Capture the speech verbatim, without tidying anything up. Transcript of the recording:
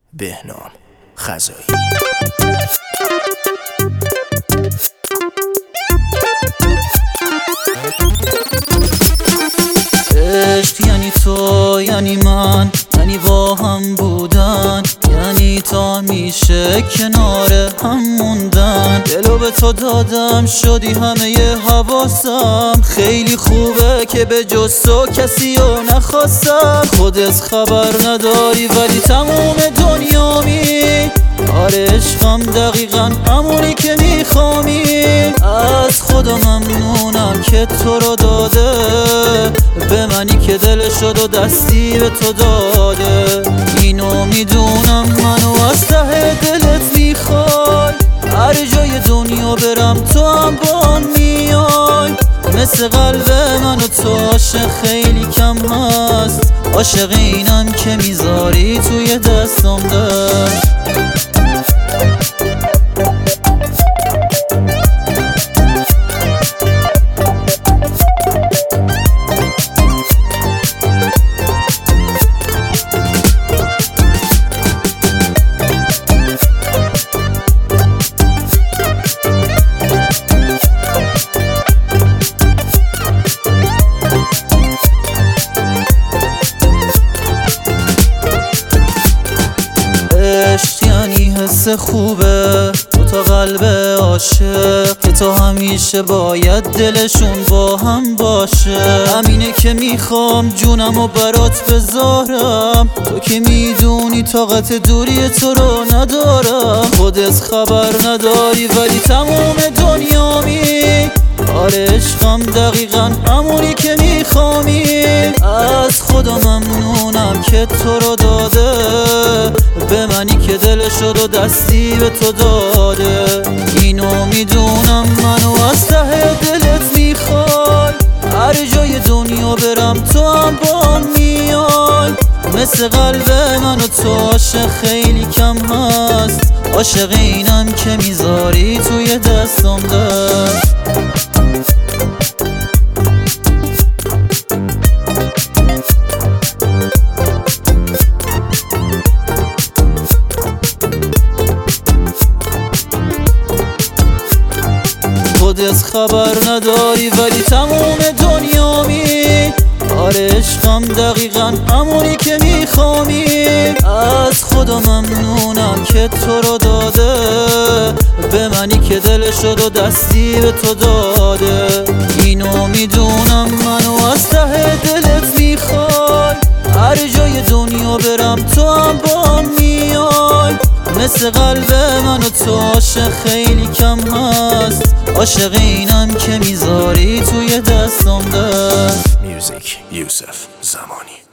بهنام خزایی. عشق یعنی تو، یعنی من، یعنی با هم بودن، یعنی تا میشه کنار هم موندن. دلو به تو دادم شدی همه ی حواسم، خیلی خوبه که به جز تو کسی رو نخواستم. خودت خبر نداری ولی تموم دنیامی، آره عشقم دقیقا همونی که میخوامی. از خدا ممنونم که تو رو داده به منی که دل شد و دستی به تو داده. اینو میدونم منو از ته دلت میخوای، هر جای دنیا برم تو هم با هم میای. مثل قلب من و تو عاشق خیلی کم هست، عاشق اینم که میذاری توی دستم دست. عشق یعنی حس خوبه دو تا قلب عاشق که تو همیشه باید دلشون با هم باشه. همینه که میخوام جونم و برات بذارم، تو که میدونی طاقت دوری تو رو ندارم. خودت خبر نداری ولی تموم دنیامی، آره عشقم دقیقا همونی که میخوامی. از خدا ممنونم که تو رو داده به منی که دل شد و دستی به تو داده. اینو میدونم منو از ته دلت میخوای، هر جای دنیا برم تو هم با هم میای. مثل قلب من و تو عاشق خیلی کم هست، عاشق اینم که میذاری توی دستم دست. خودت خبر نداری ولی تموم دنیامی، آره عشقم دقیقا همونی که میخوامی. از خدا ممنونم که تو رو داده به منی که دل شد و دستی به تو داده. اینو میدونم منو از ته دلت میخوای، هر جای دنیا برم تو هم با هم میای. مثل قلب من و تو عاشق خیلی کم هست، عاشق اینم که میذاری توی دستم دست. میوزیک یوسف زمانی.